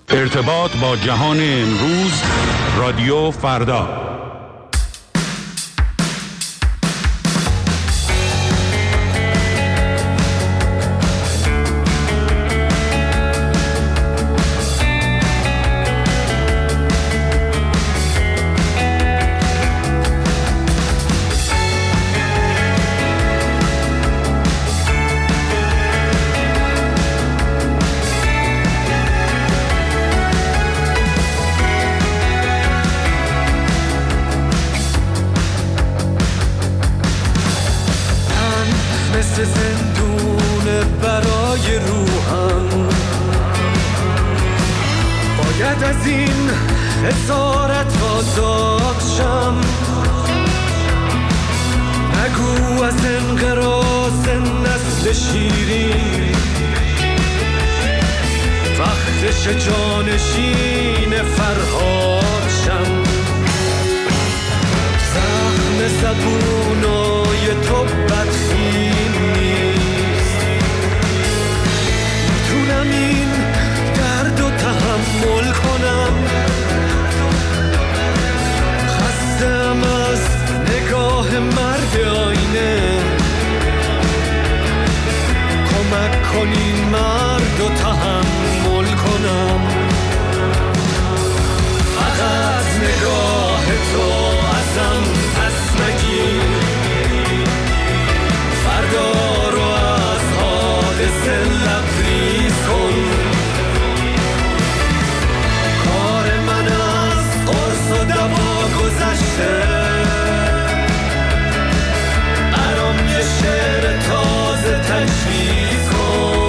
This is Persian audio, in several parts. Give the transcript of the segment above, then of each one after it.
ارتباط با جهان امروز، رادیو فردا. از این اسارت آزاد شم، نگو از انقراض نسل شیرین، وقتش جانشین فرهاد شم. زخم زبونای تو بدخیم نیست، میتونم این درد و تحمل کنم. خستم از نگاه مرد آینه، کمک کنین مرد و تحمل کنم. فقط نگاه تو ازم پس نگیر، فردا رو از حادثه لبریز کن. قرص و دوا گذشته، برام یه شعر تازه تجویز کن.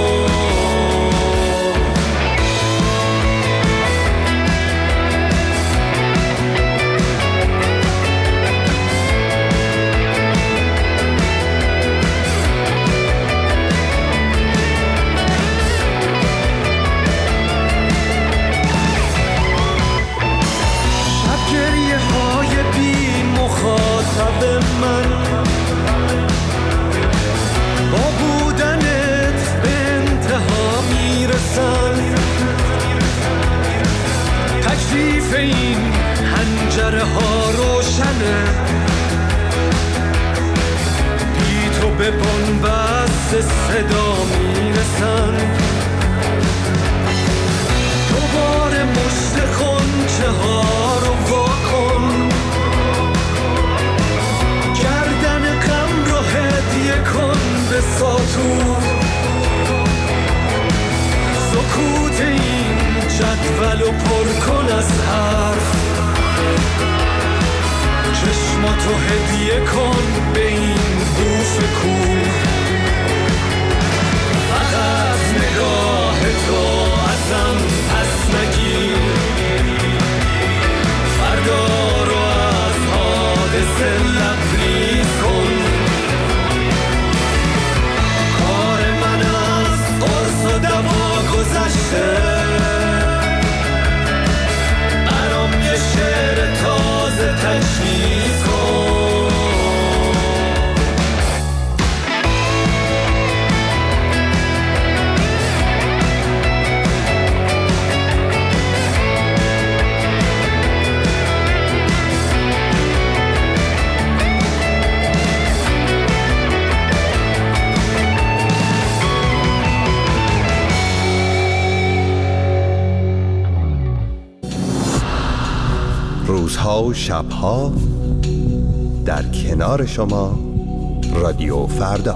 مخاطب من با بودنت به انتها میرسن. تکلیف این حنجره ها روشنه، بی تو به بنبست صدا میرسن. دوباره مشت خونچه ها رو واکن، کن به ساتور. سکوت این جدول و پر کن از حرف، چشماتو هدیه کن به این بوف کور. فقط نگاه تو ازم پس نگیر، فردا رو از حادثه لبریز کن. دوا گذشته، برام یه شعر تازه تجویز کن. روزها و شبها در کنار شما، رادیو فردا.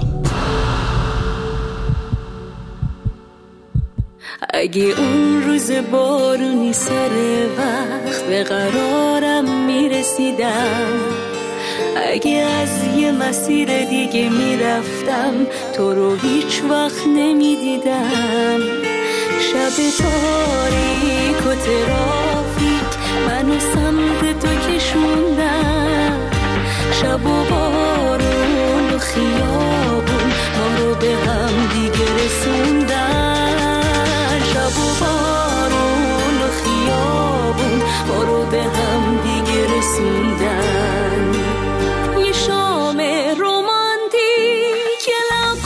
اگه اون روز بارونی سر وقت به قرارم میرسیدم، اگه از یه مسیر دیگه میرفتم تو رو هیچ وقت نمیدیدم. شب تاریک و ترافیک منو سمت تو کشوندن، شب و بارون و خیابون ما رو به هم دیگه رسوندن. شب و بارون و خیابون ما رو به هم دیگه رسوندن. یه شام رومانتیک، یه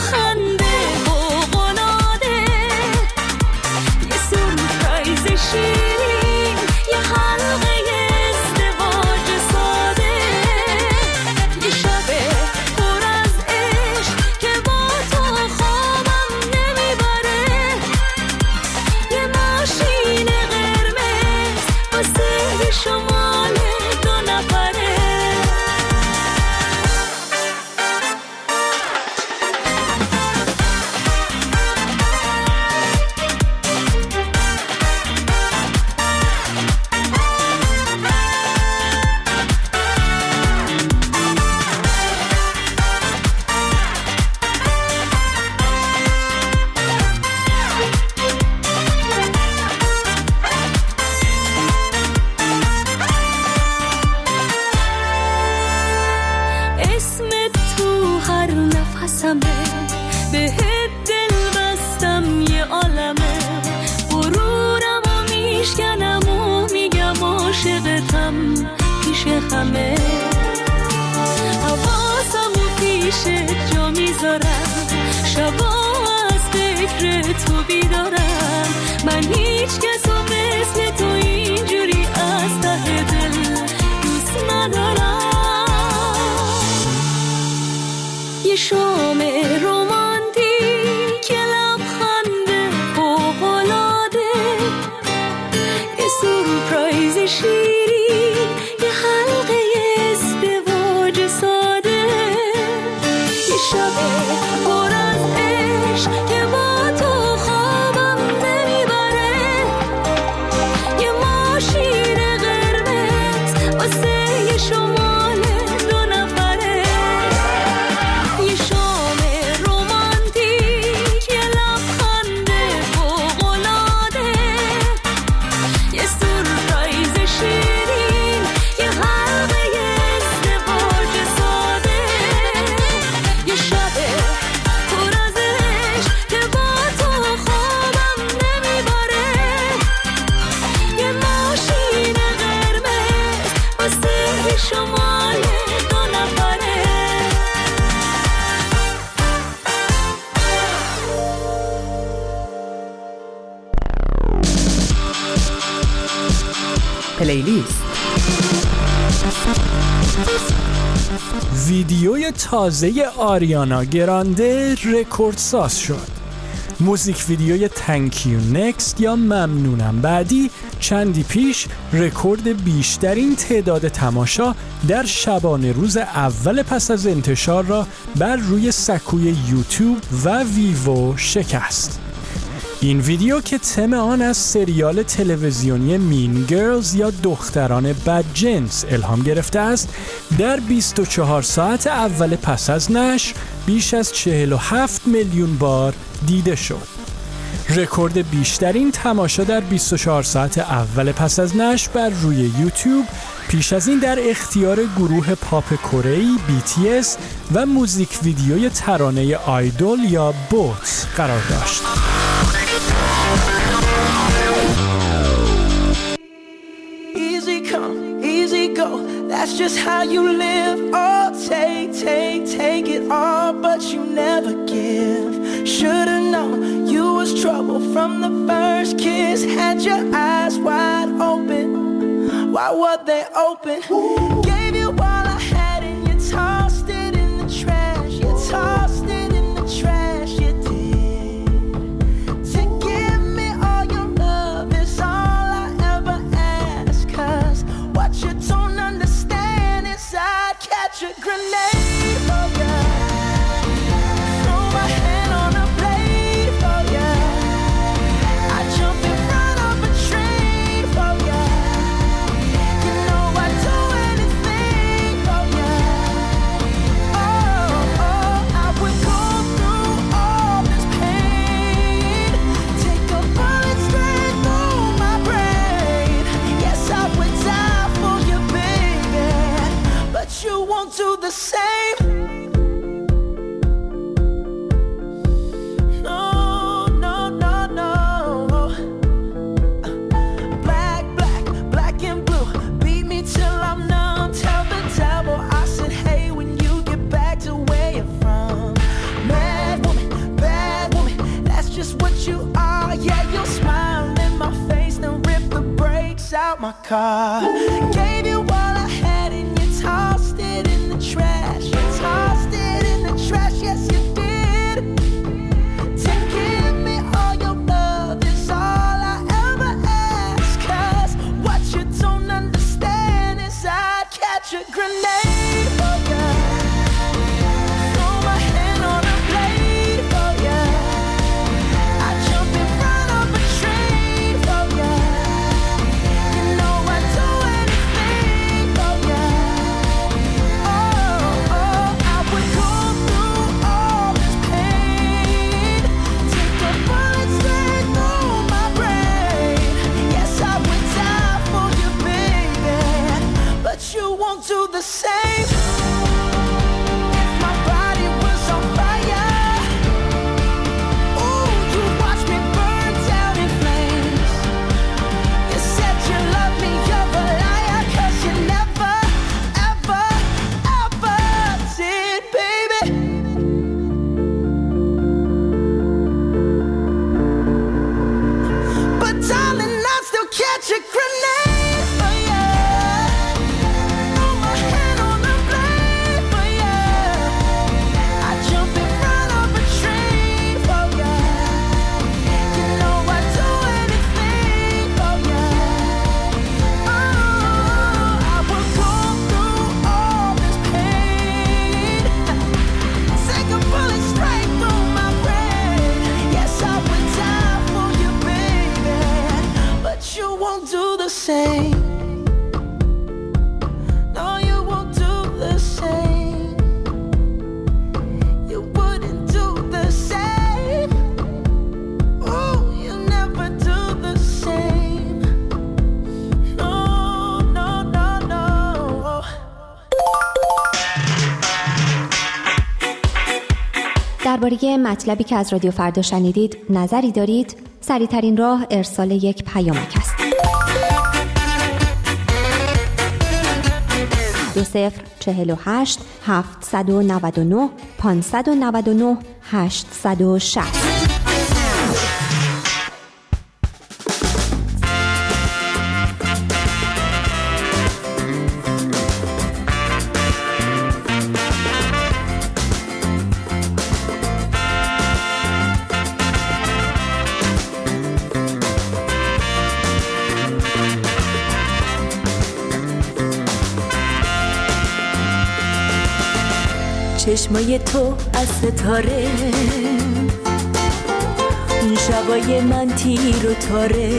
لبخند بغلاده، یه سورپرایز شیرین خمه حواسمو پیشت جا میذارم شبا از فکر تو بیدارم من هیچ کسو مثل تو اینجوری از ته دل دوست ندارم یه شام رومانتیک یه لبخند فوق‌العاده یه سورپرایز شیرین یه حلقه ازدواج ساده یه شب پر از عشق که با تو خوابم نمیبره یه ماشین قرمز واسه یه شمال دو نفره یه شام رومانتیک یه لبخند فوق‌العاده یه سورپرایز شیرین یه حلقه ازدواج ساده یه شب پر از عشق که با تو خوابم نمیبره یه ماشین قرمز واسه شمال دو نفره پلیلیست. ویدیوی تازه آریانا گرانده رکوردساز شد. موزیک ویدیوی تنکیو نکست یا ممنونم بعدی چندی پیش رکورد بیشترین تعداد تماشا در شبانه روز اول پس از انتشار را بر روی سکوی یوتیوب و ویوو شکست. این ویدیو که تم آن از سریال تلویزیونی مین گرلز یا دختران بدجنس الهام گرفته است، در 24 ساعت اول پس از نشر بیش از 47 میلیون بار دیده شد. رکورد بیشترین تماشا در 24 ساعت اول پس از نشر بر روی یوتیوب پیش از این در اختیار گروه پاپ کره‌ای BTS و موزیک ویدیوی ترانه آیدول یا بوتس قرار داشت. Easy come, easy go, that's just how you live. Oh, take it all, but you never give. Should've known you was trouble from the first kiss. Had your eyes wide open, why were they open? Gave you all I had and you tossed it in the trash. You tossed it in the trash, you did. To give me all your love is all I ever ask. 'Cause what you don't understand is I'd catch a grenade for ya. Throw my hand on a blade for ya. I'd jump in front of a train for ya. You know I'd do anything for ya. Oh, I would go through all this pain. Take a bullet straight through my brain. Yes, I would die for you, baby, but you won't do the same. No, no, no, no. Black and blue. Beat me till I'm numb. Tell the devil I said, hey, when you get back to where you're from. Bad woman, that's just what you are. Yeah, you'll smile in my face, then rip the brakes out my car. Gave you all I had and you tossed it in the trash. You tossed it in the trash, yes you did. To give me all your love is all I ever ask. 'Cause what you don't understand is I'd catch a grenade for ya. Throw my hand on a blade for ya. I'd jump in front of a train for ya. You know I'd do anything got your grenade for ya. Throw my hand on the blade for ya. I jump in front of a train for ya. You know I'd do anything for ya. Oh, I will go through all this pain. Take a bullet straight through my brain. Yes, I would die for you, baby, but you won't do the same. No, you won't do the same. You wouldn't do the same. Oh, you never do the same. No, no, no, no. درباره مطلبی که از رادیو فردا شنیدید نظری دارید؟ سریع‌ترین راه ارسال یک پیامک است. 2048 799 599 860. چشمای تو از ستاره، شبای من تیر و تاره،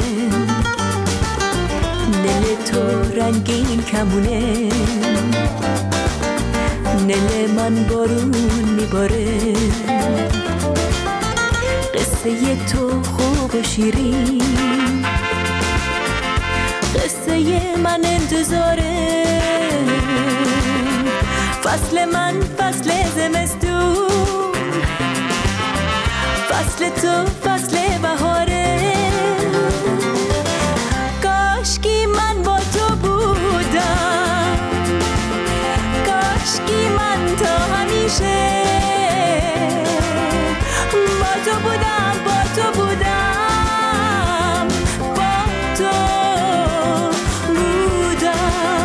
دل تو رنگین کمونه، دل من بارون میباره. قصه تو خوب و شیرین، قصه من انتظاره. فصل من فصل زمستون، فصل تو فصل بهاره. کاشکی من با تو بودم، کاشکی من تا همیشه با تو بودم، با تو بودم، با تو بودم.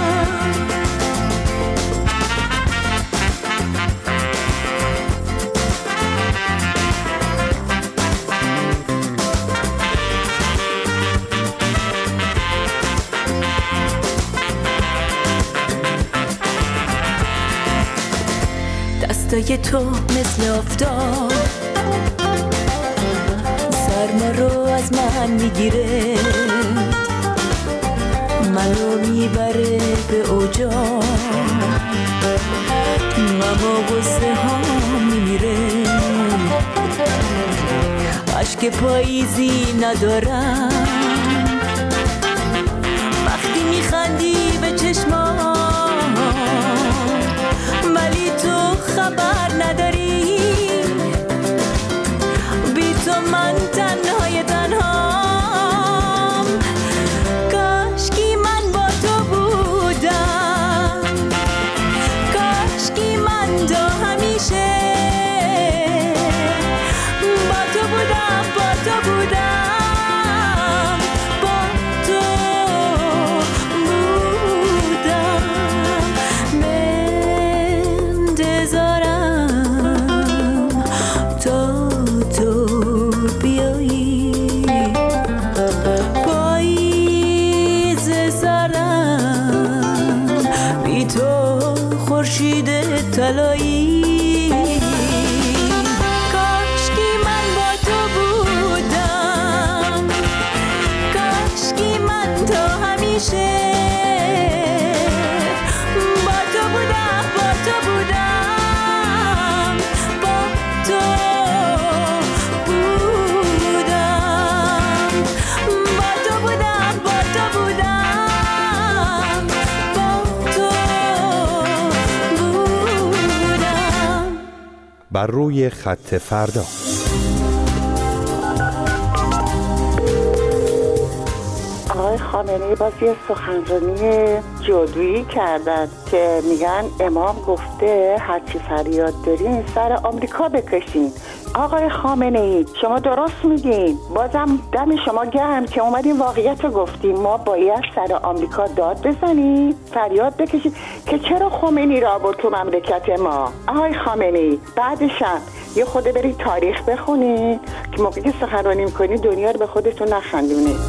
دستای تو مثل آفتاب سرما رو از من میگیره، منو میبره به اوجا، غم و غصه ها میمیره. عشق پاییزی ندارم وقتی میخندی به چشمام، ولی تو خبر نداری بی تو من تنهای تنهام. کاشکی من با تو بودم، کاشکی من تا همیشه با تو بودم، با تو بودم، با تو بودم. منتظرم تا تو بیایی، پاییز سرم بی تو خورشید طلایی. کاشکی من با تو بودم، کاشکی من تا همیشه با تو بودم، با تو بودم، با تو بودم، با تو بودم، با تو بودم، با تو بودم. بر روی خط فردا. آقای خامنه‌ای باز یه سخنرانی جادویی کردن که میگن امام گفته هرچی فریاد دارین سر آمریکا بکشین. آقای خامنه‌ای شما درست میگین، بازم دم شما گرم که اومدین واقعیت رو گفتیم. ما باید سر آمریکا داد بزنیم، فریاد بکشیم که چرا خمینی را آورد تو مملکت ما. آقای خامنه‌ای بعدشم یه خود برید تاریخ بخونین که موقعی که سخنرانی میکنین دنیا رو به خودتون نخندونید.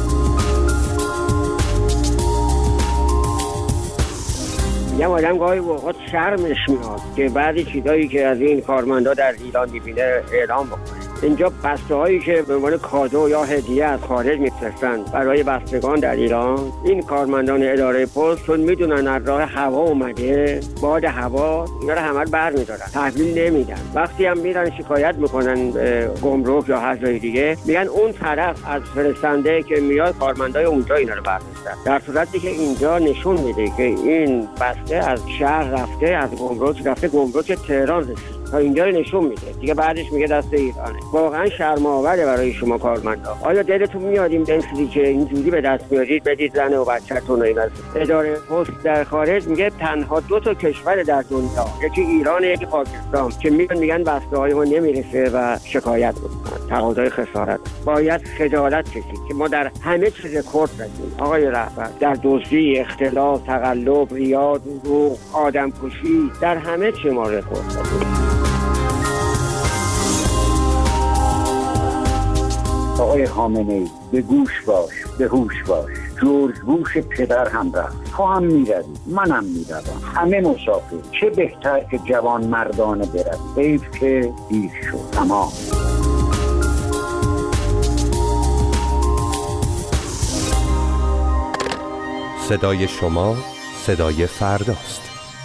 یه آدم گاهی وقت شرمش میاد که بعضی چیزایی که از این کارمندا در ایران میبینه اعلام بکنه. اینجا بسته هایی که به عنوان کادو یا هدیه از خارج میفرستند برای بستگان در ایران، این کارمندان اداره پست چون میدونن از راه هوا اومده، باد هوا اینا رو همه رو برمی‌دارن، تحویل نمیدن. وقتی هم میرن شکایت میکنن گمرک یا هر جای دیگه، میگن اون طرف از فرستنده که میاد کارمندای اونجا اینا رو برمی‌دارن، در صورتی که اینجا نشون میده که این بسته از شهر رفته، از گمرک رفته، گمرک تهران رسید تا اینجا رو نشون میده دیگه، بعدش میگه دست ایرانه. واقعا شرم‌آوره برای شما کارمندا. آیا دلتون میاد این چیزی که اینجوری به دست میارید بدید زن و بچه‌تون رو؟ اینا اداره پست در خارج میگه تنها 2 تا کشور در دنیا، یکی ایران یکی پاکستان، که میگن بسته‌های ما نمیرسه و شکایت میکنن، تقاضای خسارت. باید خجالت کشید که ما در همه چیز رکورد زدیم آقای رهبر، در دزدی، اختلاس، تقلب، ریا، دروغ، آدمکشی، در همه چی ما رکورد زدیم. آقای خامنه‌ای به گوش باش، به هوش باش. جورج بوش پدر هم رفت، تو هم میروی، منم میروم، همه مسافر. چه بهتر که جوان مردانه برد. حیف که دیر شد. تمام. صدای شما صدای فرداست.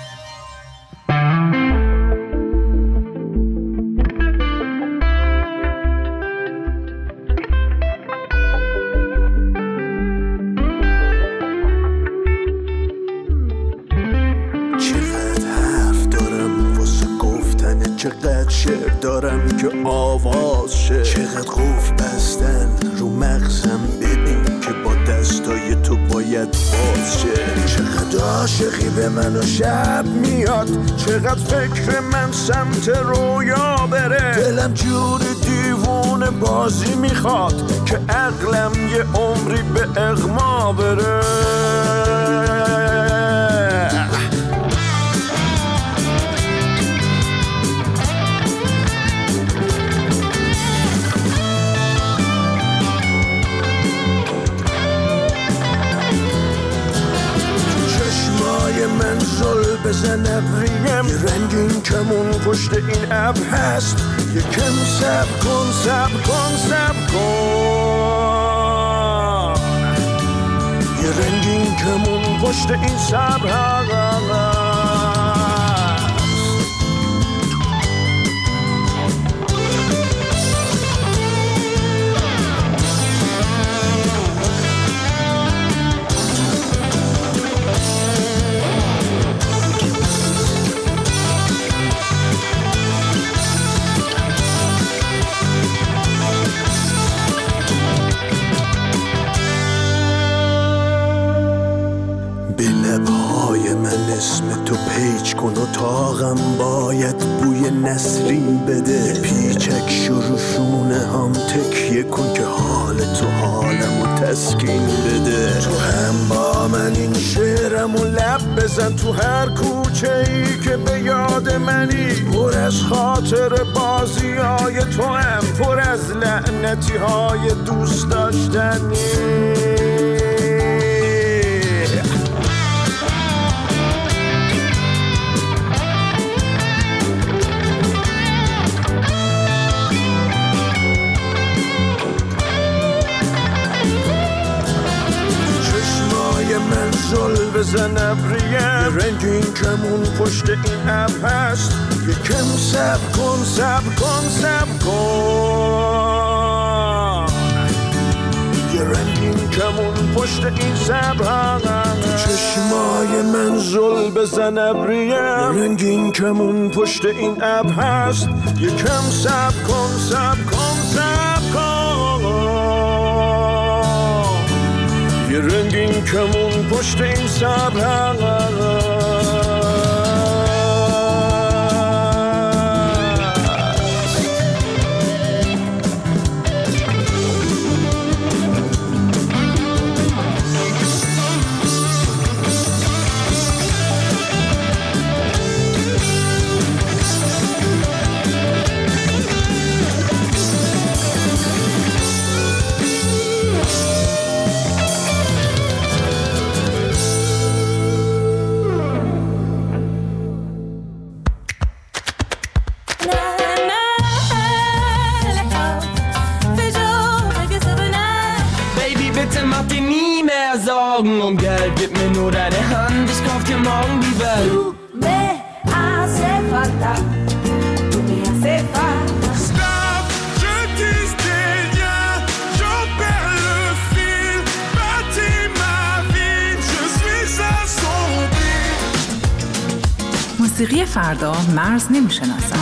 چقدر شعر دارم که آواز شه، چقدر قفل بستن رو مغزم ببین که با دستای تو باید باز شه. چقدر عاشقی به من و شب میاد، چقدر فکر من سمت رویا بره. دلم جور دیوونه بازی میخواد که عقلم یه عمری به اغما بره. من زل بزن ابریم، یه رنگین کمون پشت این ابر هست. یکم صبر کن، صبر کن، صبر کن. یه رنگین کمون پشت این صبر هست. اسم تو پیچ کن و تاغم باید بوی نسرین بده. پیچک شروشونه هم تکیه کن که حال تو حالمو تسکین بده. تو هم با من این شعرمو لب بزن، تو هر کوچه ای که به یاد منی. پر از خاطر بازی های تو هم، پر از لعنتی های دوست داشتنی. من زل بزن ابریم، رنگین کمون پشت این ابر هست. یکم صبر کن، صبر کن، صبر کن. یه رنگین کمون پشت این صبر هست. چشمای من زل بزن ابریم، رنگین کمون پشت این ابر هست. یکم صبر کن، صبر کن، صبر کن. یه رنگین این کمون پشت این صبر Om geld mir nur deine Hand, ich kauf dir morgen die Welt. Du me hace falta, tu me hace falta. Stop, je dis rien, j'en perds le fil. Bâtis ma vie, je suis à son beat. موسیقی فردا مرز نمیشناسد.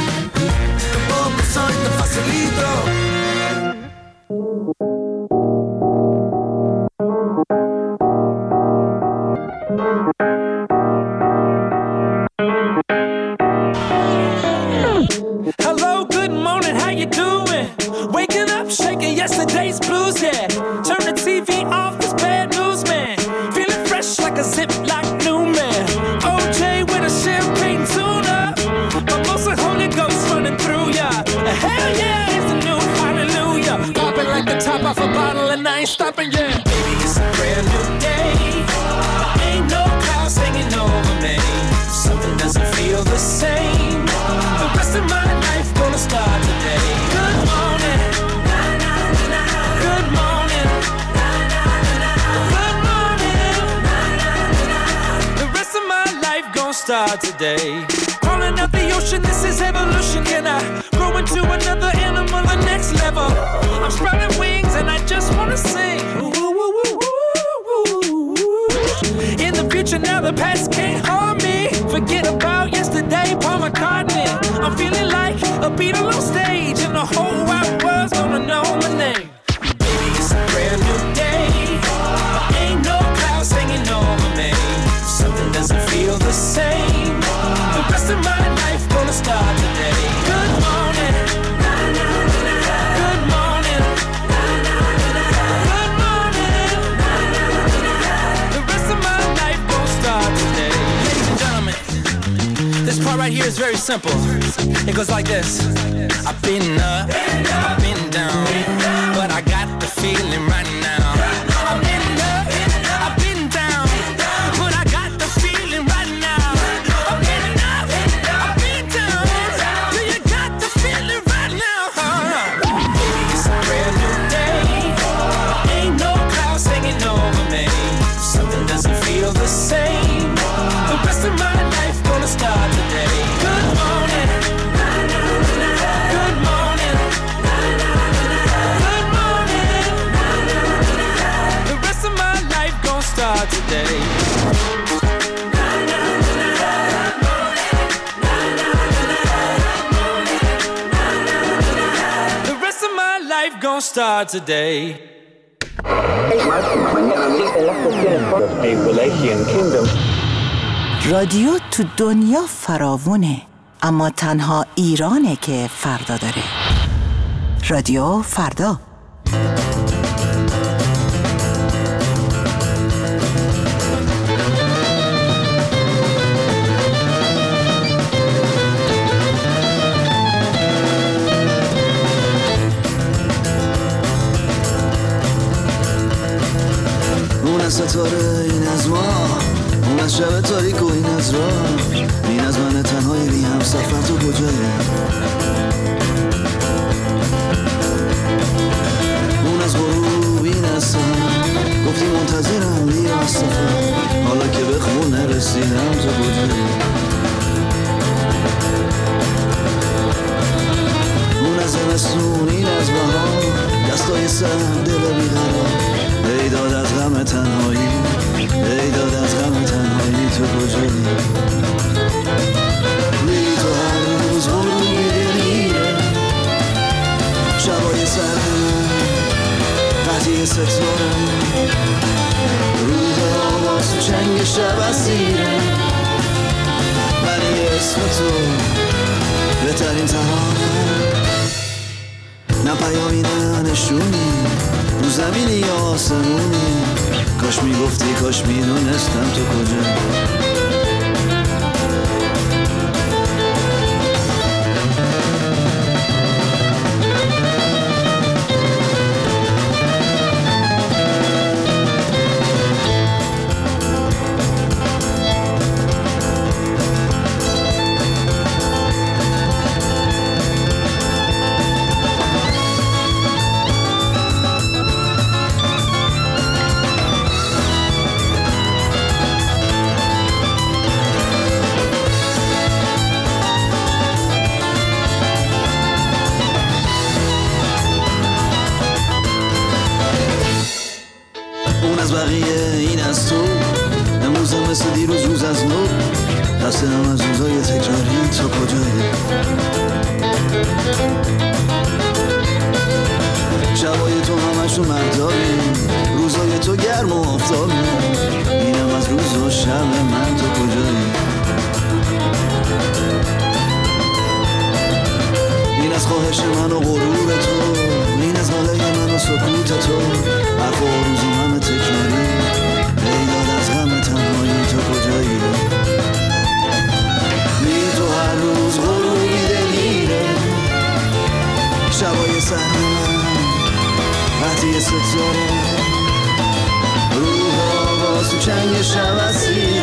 Yesterday's blues, yeah. Turn the TV off, this bad news, man. Feeling fresh like a Ziploc new man. OJ with a champagne tuna. Mimosa Holy Ghost running through ya. Hell yeah, it's the new hallelujah. Popping like the top off a bottle and I ain't stopping yet. Baby, it's a brand new day. Ain't no clouds hanging over me. Something doesn't feel the same. The rest of my life gonna start today. Good morning. Start today. Crawling up the ocean, this is evolution. Can I grow into another animal, the next level? I'm sprouting wings and I just wanna sing. In the future now, the past can't harm me. Forget about yesterday, Paul McCartney. I'm feeling like a Beatle on stage, and the whole wide world's gonna know my name. Baby, it's a brand new day. Ain't no clouds hanging over me. Something doesn't feel the same. The rest of my life gonna start today. Good morning. Good morning. Good morning. The rest of my life gonna start today. Ladies and gentlemen, this part right here is very simple. It goes like this. I've been up, I've been down, but I got the feeling right now. I've been up, I've been down, but I got the feeling right now. I've been up, I've been down, do you got the feeling right now? Baby, it's a brand new day. Ain't no clouds hanging over me. Something doesn't feel the same. The rest of my life gonna start today. Good morning. Good morning. Good morning. The rest of my life gonna start today. The rest of my life gonna start today. رادیو تو دنیا فراوونه، اما تنها ایرانه که فردا داره. رادیو فردا. اون از ستاره این از ما، اون از شب تاریک و این از راه، این از من تنهای بی هم سفر تو کجایی؟ اون از غروب این از سهر، گفتی منتظرم بیا از سفر، حالا که به خونه رسیدم تو کجایی؟ اون از زمستون این از بهار، دستای سرد دل بیقرار، ای داد از غم تنهایی، ای داد از غم تنهایی تو کجایی؟ بی تو هر روز غروبی دلیره، شبای سرد من قطعی ستاره، روز اسم تو بهترین ترانه، نه پیامی نه نشونی، رو زمینی یا آسمونی، کاش میگفتی کاش میدونستم تو کجا. از بقیه این از تو، امروزم مثل دیروز روز از نو، خسته‌ام از روزای تکراری، تو کجایی؟ شبای تو همشون مهتابی، روزای تو گرم و آفتابی، اینم از روز و شب من، تو کجایی؟ این از خواهش من و غرور تو، این از ناله من و سکوت تو، حرف و روز من تکراری، بیداد از غم تنهایی، تو کجایی؟ بی تو هر روز غروبی دلیره، شبای سهر من قطعی ستاره، روح آواز تو چنگ شب اسیر،